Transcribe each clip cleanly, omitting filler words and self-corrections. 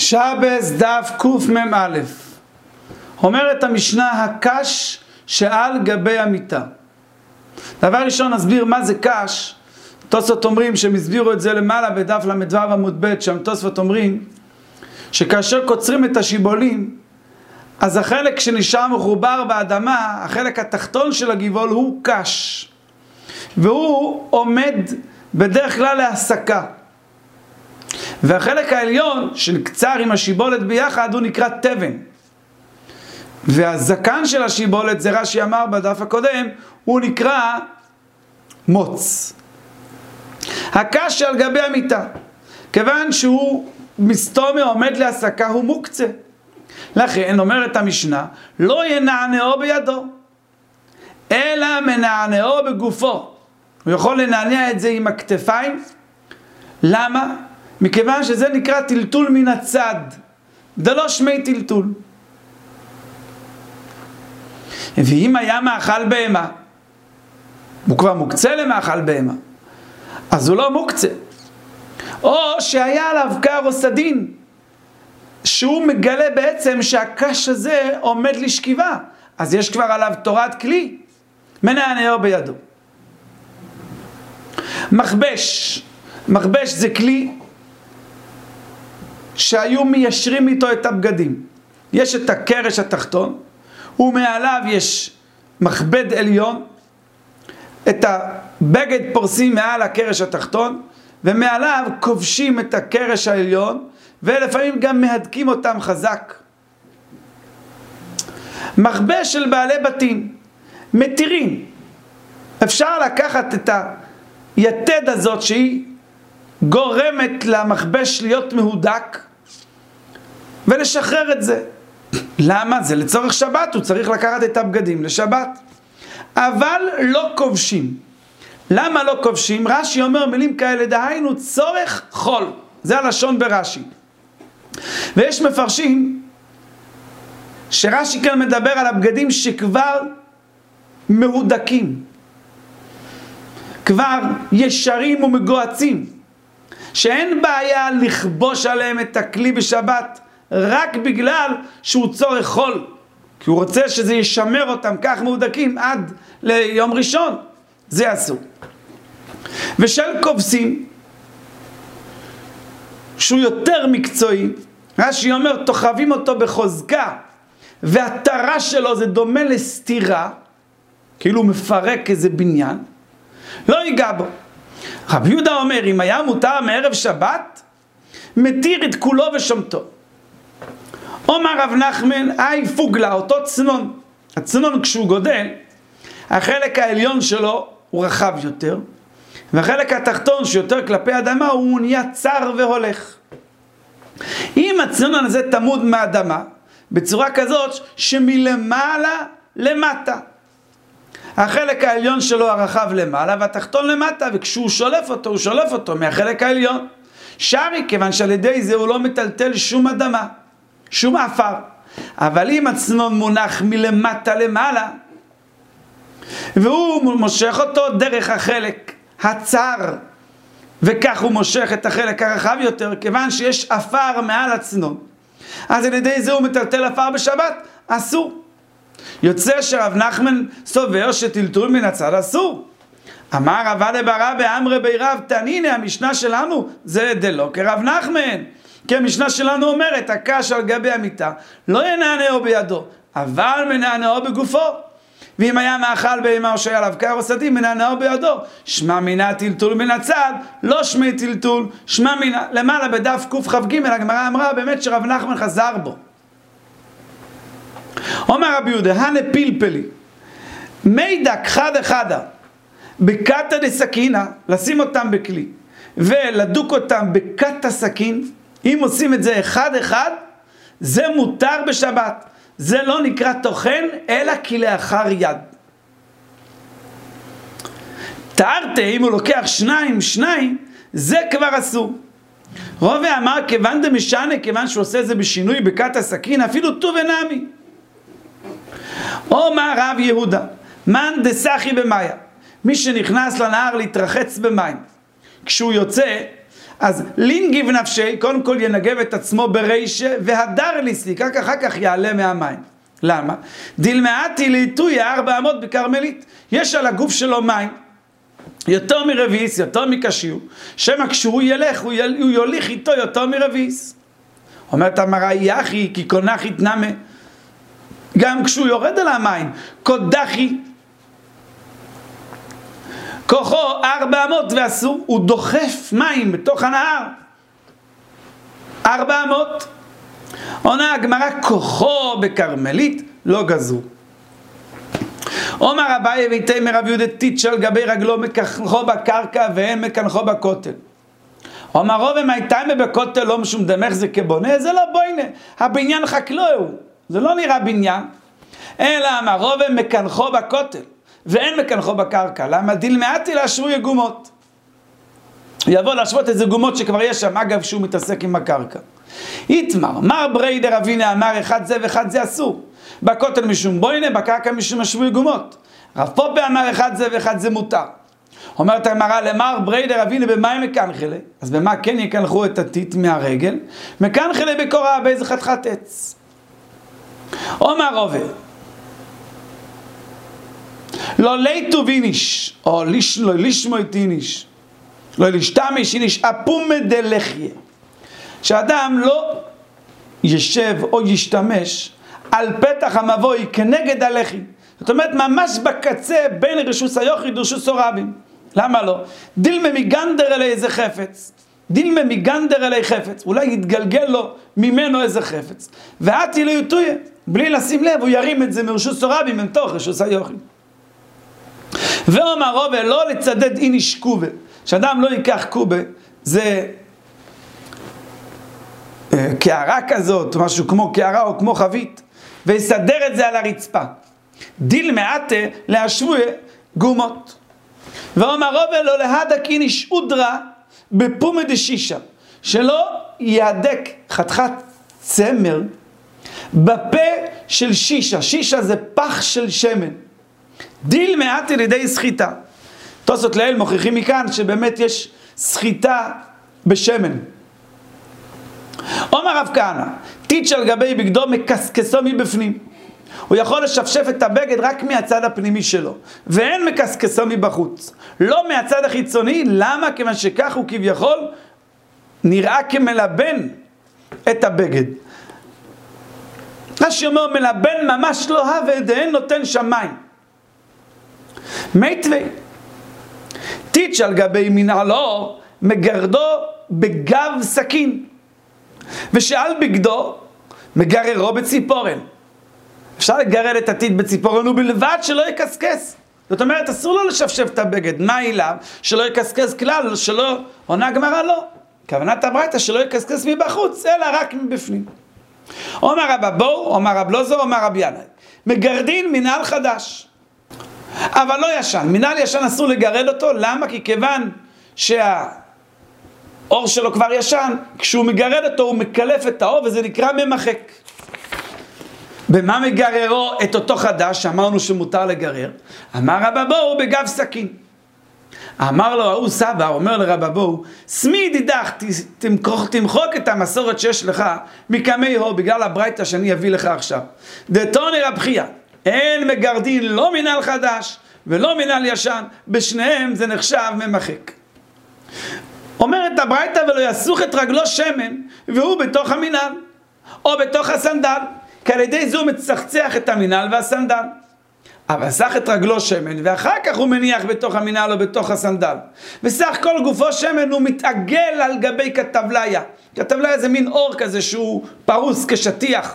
שבס דף קמ"א. אומרת המשנה הקש שעל גבי המיטה. דבר ראשון נסביר מה זה קש. תוספות אומרים שהם הסבירו את זה למעלה בדף ל"ו עמוד ב', שם תוספות אומרים שכאשר קוצרים את השיבולים, אז החלק שנשאר מחובר באדמה, החלק התחתון של הגבעול הוא קש, והוא עומד בדרך כלל להסקה, והחלק העליון שנקצר עם השיבולת ביחד הוא נקרא תבן, והזקן של השיבולת, זה רש"י אמר בדף הקודם, הוא נקרא מוץ. הקש על גבי המיטה, כיוון שהוא מסתומר עומד להסקה, הוא מוקצה. לכן אומרת המשנה, לא ינענעו בידו, אלא מנענעו בגופו. הוא יכול לנענע את זה עם הכתפיים. למה? מכיוון שזה נקרא טלטול מן הצד, זה לא שמי טלטול. ואם היה מאכל בהמה, הוא כבר מוקצה למאכל בהמה, אז הוא לא מוקצה. או שהיה עליו קר או סדין, שהוא מגלה בעצם שהקש הזה עומד לשכיבה, אז יש כבר עליו תורת כלי, מנענעו בידו. מכבש, מכבש זה כלי שהיו מיישרים איתו את הבגדים. יש את הקרש התחתון, ומעליו יש מכבד עליון, את הבגד פורסים מעל הקרש התחתון, ומעליו כובשים את הקרש העליון, ולפעמים גם מהדקים אותם חזק. מכבש של בעלי בתים, מתירים. אפשר לקחת את היתד הזאת שהיא גורמת למכבש להיות מהודק, ולשחרר את זה. למה? זה לצורך שבת, הוא צריך לקחת את הבגדים לשבת. אבל לא כובשים. למה לא כובשים? רש"י אומר מילים כאלה, דהיינו צורך חול. זה הלשון ברש"י. ויש מפרשים שרש"י כאן מדבר על הבגדים שכבר מהודקים, כבר ישרים ומגועצים, שאין בעיה לכבוש עליהם את הכלי בשבת, רק בגלל שהוא צורך חול, כי הוא רוצה שזה ישמר אותם כך מהודקים עד ליום ראשון. זה אסור. ושל כובסים, שהוא יותר מקצועי, רש"י אומר תוחבים אותו בחוזקה, והתרה שלו זה דומה לסתירה, כאילו הוא מפרק איזה בניין, לא ייגע בו. רבי יהודה אומר, אם היה מותר מערב שבת, מתיר את כולו ושמתו. אומר רב נחמן, פוגלה, אותו צנון. הצנון כשהוא גודל, החלק העליון שלו הוא רחב יותר, והחלק התחתון שיותר כלפי אדמה הוא נהיה צר והולך. אם הצנון הזה תמוד מהאדמה, בצורה כזאת שמלמעלה למטה, החלק העליון שלו הרחב למעלה והתחתון למטה, וכשהוא שולף אותו, הוא שולף אותו מהחלק העליון. שרי, כיוון שעל ידי זה הוא לא מטלטל שום אדמה, שום עפר. אבל אם הצנון מונח מלמטה למעלה, והוא מושך אותו דרך החלק הצר, וכך הוא מושך את החלק הרחב יותר, כיוון שיש עפר מעל הצנון, אז על ידי זה הוא מטלטל עפר בשבת, אסור. יוצא שרב נחמן סובר שטלטול מן הצד אסור. אמר רבא לברא באמרי בי רב תנינא, המשנה שלנו זה דלא כרב נחמן, כי המשנה שלנו אומרת הקש על גבי המיטה לא ינענעו בידו, אבל מנענעו בגופו. ואם היה מאכל בהמה או שהיה עליו קר או סדין, מנענעו בידו. שמע מינה טלטול מן הצד, לא שמי טלטול, שמע מינה. למעלה בדף קכ"ג הגמרא אמרה באמת שרב נחמן חזר בו. אומר רבי יהודה, הנה פלפלי, מידק חדה חדה, בקטה דסכינה, לשים אותם בכלי, ולדוק אותם בקטה סכין, אם עושים את זה אחד אחד, זה מותר בשבת. זה לא נקרא טוחן, אלא כלאחר יד. תארתי, אם הוא לוקח שניים, זה כבר אסור. רובה אמר, כיוון דמשנה, כיוון שהוא עושה זה בשינוי בקטה סכין, אפילו טוב ונמי. אומר רב יהודה, מן דסחי במאיה, מי שנכנס לנהר להתרחץ במים, כשהוא יוצא, אז לינגיב נפשי, קודם כל ינגב את עצמו ברישה, והדר ליסליק, אחר כך יעלה מהמים. למה? דילמאתי לעיתוי 400 בקרמלית. יש על הגוף שלו מים, יותר מרביס, יותר מקשיו, שמה כשהוא ילך, הוא יוליך איתו יותר מרביס. אומרת המראה, יחי, כי קונחי תנמה. גם כשהוא יורד על המים, קודחי, כוחו 400 ואסור, הוא דוחף מים בתוך הנהר. 400. עונה הגמרא, כוחו בקרמלית לא גזרו. אומר אביי ויתמר רב יהודה טיטש על גבי רגלו מקנחו בקרקע ואין מקנחו בכותל. אומר רוב מייתיימה בכותל לא משום דמך זה כבונה, זה לא בוינה, הבניין חקלאו, זה לא נראה בניין, אלא אמר רוב מקנחו בכותל ואין מקנחו בקרקע. למה? דילמאתי להשוו יגומות, יבוא להשוות איזה גומות שכבר יש שם, אגב שהוא מתעסק עם הקרקע. יתמר, מר בריידר אבינה אמר אחד זה ואחד זה אסור, בכותל משום בוינה, בקרקע משום השבו יגומות. רב פופה אמר אחד זה ואחד זה מותר. אומרת הגמרא, למר בריידר אבינה במה הם מקנחלה? אז במה כן יקנחו את הטיט מהרגל? מקנחלה בקורה באיזה חתיכת עץ. אומר רובה, לא ליטו ויניש, או לא לשמו את איניש, לא לשתמש איניש, אפום דלחיה. שאדם לא ישב או ישתמש על פתח המבוי כנגד הלחי. זאת אומרת, ממש בקצה בין רשוס היוחיד ורשוס הרבים. למה לא? דילמה מגנדר אלי איזה חפץ. דילמה מגנדר אלי חפץ. אולי יתגלגל לו ממנו איזה חפץ. ועתי לא יטויה. בלי לשים לב, הוא ירים את זה מרשוס הרבים מתוך רשוס היוחיד. ואומר רובה, לא לצדד איניש קובה. שאדם לא ייקח קובה, זה קערה כזאת, משהו כמו קערה או כמו חבית, ויסדר את זה על הרצפה. דיל מעטה להשווי גומות. ואומר רובה, לא להדק איניש אודרה בפומי דשישה, שלא יהדק חתיכת צמר בפה של שישה. שישה זה פח של שמן. דיל מעטה לידי סחיטה. תוספות לאל מוכיחים מכאן שבאמת יש סחיטה בשמן. אומר רב כהנא, טיץ' על גבי בגדו מקסקסו מבפנים. הוא יכול לשפשף את הבגד רק מהצד הפנימי שלו, ואין מקסקסו מבחוץ. לא מהצד החיצוני. למה? כיוון שכך הוא כביכול נראה כמלבן את הבגד. רש"י אומר, מלבן ממש לא הווה דאין נותן שמיים. מיטבי, טיץ' על גבי מנעלו מגרדו בגב סכין, ושאל בגדו מגררו בציפורן. אפשר לגרד את הטיט בציפורן ובלבד שלא יקסקס. זאת אומרת, אסור לו לשפשף את הבגד. מה אליו? שלא יקסקס כלל, שלא, עונה גמרא לא. כוונת הברייתא שלא יקסקס מבחוץ, אלא רק מבפנים. אומר רב אבו, אומר רב לוזו, אומר רב ינאי, מגרדין מנהל חדש, אבל לא ישן. מנהל ישן אסור לגרד אותו. למה? כי כיוון שהאור שלו כבר ישן, כשהוא מגרד אותו הוא מקלף את האור וזה נקרא ממחק. במה מגררו את אותו חדש שאמרנו שמותר לגרר? אמר רב אבו בגב סכין. אמר לו ההוא סבא, אומר לרב אבו, סמי דידך, תמחוק את המסורת שיש לך מקמי הו, בגלל הברייתא שאני אביא לך עכשיו. דתוני רב חייא, אין מגרדין לא מנהל חדש ולא מנהל ישן, בשניהם זה נחשב ממחק. אומרת הברייתא, ולא יסוך את רגלו שמן והוא בתוך המנהל או בתוך הסנדל, כי על ידי זה הוא מצחצח את המנהל והסנדל. אבל סך את רגלו שמן ואחר כך הוא מניח בתוך המנהל או בתוך הסנדל, וסך כל גופו שמן הוא מתעגל על גבי כתבליה. כתבליה זה מין אור כזה שהוא פרוס כשטיח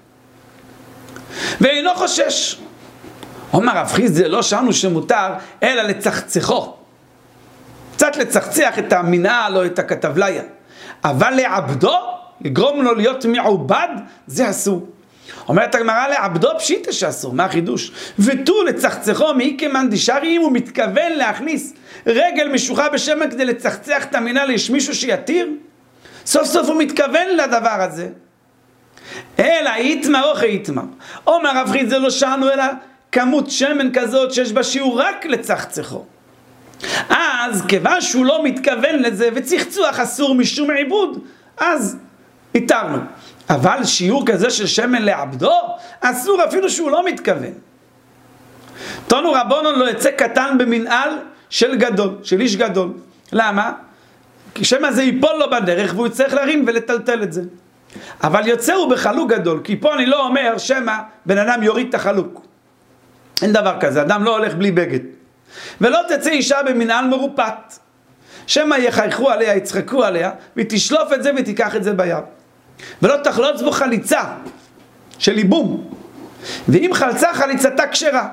ואינו חושש. אומר רב חיסדא, לא שאנו שמותר אלא לצחצחו, קצת לצחצח את המנהל או את הכתבליה, אבל לעבדו, לגרום לו להיות מעובד, זה אסור. אומרת הגמרא, לעבדו פשיטה שאסור. מה החידוש? ותו לצחצחו מאי כמאן דשארי, אם הוא מתכוון להכניס רגל משוחה בשמן כדי לצחצח את המנהל, יש מישהו שיתיר? סוף סוף הוא מתכוון לדבר הזה. אלא יתמר או חיתמר. אומר רב חיסדא, לא שאנו אלא כמות שמן כזאת שיש בה שיעור רק לצחצחו. אז כיוון שהוא לא מתכוון לזה וצחצוח אסור משום עיבוד, אז התרנו. אבל שיעור כזה של שמן לעבדו אסור אפילו שהוא לא מתכוון. תנו רבונון לא יצא קטן במנהל של גדול, של איש גדול. למה? כי שמה זה ייפול לו בדרך והוא צריך להרים ולטלטל את זה. אבל יוצא הוא בחלוק גדול, כי פה אני לא אומר שמה בן אדם יוריד את החלוק. אין דבר כזה, אדם לא הולך בלי בגד. ולא תצא אישה במנהל מרופט, שמה יחייכו עליה, יצחקו עליה, ותשלוף את זה ותיקח את זה ביד. ולא תחלוץ בו חליצה של איבום, ואם חלצה חליצתה כשרה.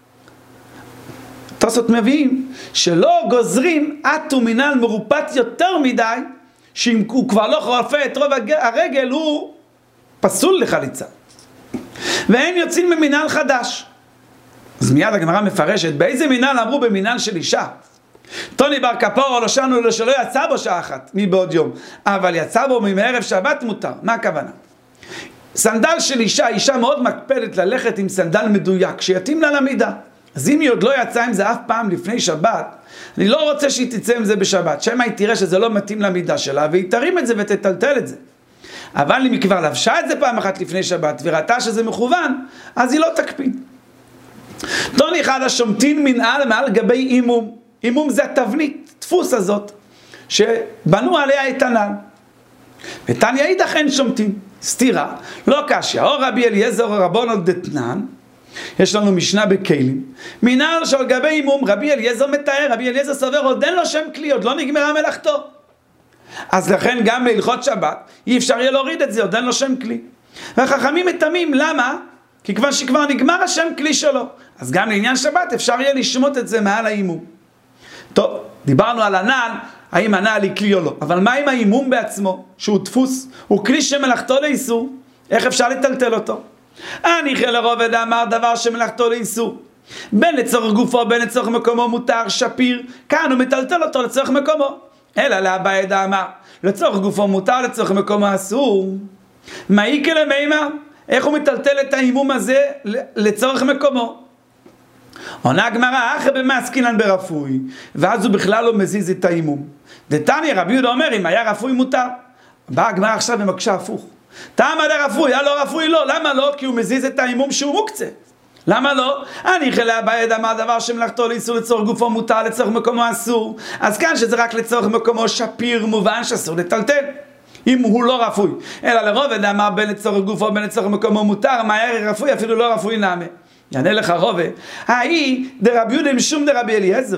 תוספות מביאים שלא גוזרים עט ומנהל מרופט יותר מדי, שאם הוא כבר לא חורפה את רוב הרגל הוא פסול לחליצה. ואין יוצאים ממנהל חדש. אז מיד הגמרא מפרשת, באיזה מנהל אמרו? במנהל של אישה. טוני בר כפור לא שנו לו שלא יצא בו שעה אחת מבעוד יום, אבל יצא בו מערב שבת מותר. מה הכוונה? סנדל של אישה, אישה מאוד מקפדת ללכת עם סנדל מדויק שיתאים לה למידה. אז אם היא עוד לא יצאה עם זה אף פעם לפני שבת, אני לא רוצה שהיא תצא עם זה בשבת, שמה היא תראה שזה לא מתאים למידה שלה והיא תרים את זה ותטלטל את זה. אבל אם היא כבר לבשה את זה פעם אחת לפני שבת וראתה שזה מכוון, אז היא לא תקפיד. טוני אחד השומטין מנהל מעל גבי אימום. אימום זה התבנית, דפוס הזאת, שבנו עליה את הנעל. ותניא אידך אין שומטין, סתירה, לא קשיא. או רבי אליעזר או רבונן דתנן, יש לנו משנה בכלים. מנהל שעל גבי אימום, רבי אליעזר מתאר, רבי אליעזר סובר, עוד אין לו שם כלי, עוד לא נגמרה מלאכתו. אז לכן גם בהלכות שבת, אי אפשר יהיה להוריד את זה, עוד אין לו שם כלי. והחכמים מתאמים, למה? כי כבר נגמר השם כלי שלו. אז גם לעניין שבת אפשר יהיה לשמוט את זה מעל האימום. טוב, דיברנו על הנעל, האם הנעל היא כלי או לא. אבל מה עם האימום בעצמו, שהוא דפוס, הוא כלי שמלאכתו לאיסור? איך אפשר לטלטל אותו? הניחא לרובד אמר דבר שמלאכתו לאיסור. בין לצורך גופו, בין לצורך מקומו מותר, שפיר, כאן הוא מטלטל אותו לצורך מקומו. אלא לאביי דאמר, לצורך גופו מותר, לצורך מקומו אסור. מה איקא למימר? איך הוא מטלטל את האימום הזה לצורך מקומו? עונה הגמרא, אחרי במעסקינן ברפוי, ואז הוא בכלל לא מזיז את האימום. דתניא רבי יהודה אומר, אם היה רפוי מותר. באה הגמרא עכשיו ומקשה הפוך. תמה דרפוי, לא רפוי לא. למה לא? כי הוא מזיז את האימום שהוא מוקצה. למה לא? הניחא לאביי דאמר דבר שמלאכתו לאיסור, לצורך גופו מותר, לצורך מקומו אסור. אז כאן שזה רק לצורך מקומו שפיר, מובן שאסור לטלטל. אם הוא לא רפוי. אלא לרובד אמר בין לצורך גופו, בין לצורך מקומו מותר, מה ערך רפוי, אפילו לא רפוי נעמה. יענה לך רובד, ההיא דרבי יהודה משום דרבי אליעזר.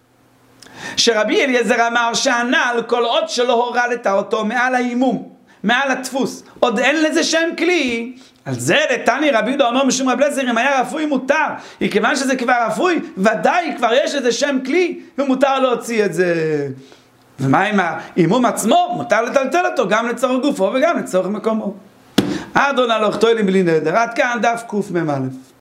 שרבי אליעזר אמר שהנעל כל עוד שלא הורדת אותו מעל האימום, מעל הדפוס, עוד אין לזה שם כלי. על זה לתני רבי יהודה אומר משום רבי אליעזר, אם היה רפוי מותר, כיוון שזה כבר רפוי, ודאי כבר יש איזה שם כלי, ומותר להוציא את זה. ומה עם האימום עצמו? מותר לטלטל אותו גם לצורך גופו וגם לצורך מקומו. אדון הלוך תוילים בלי נדר. עד כאן דף קמ"א.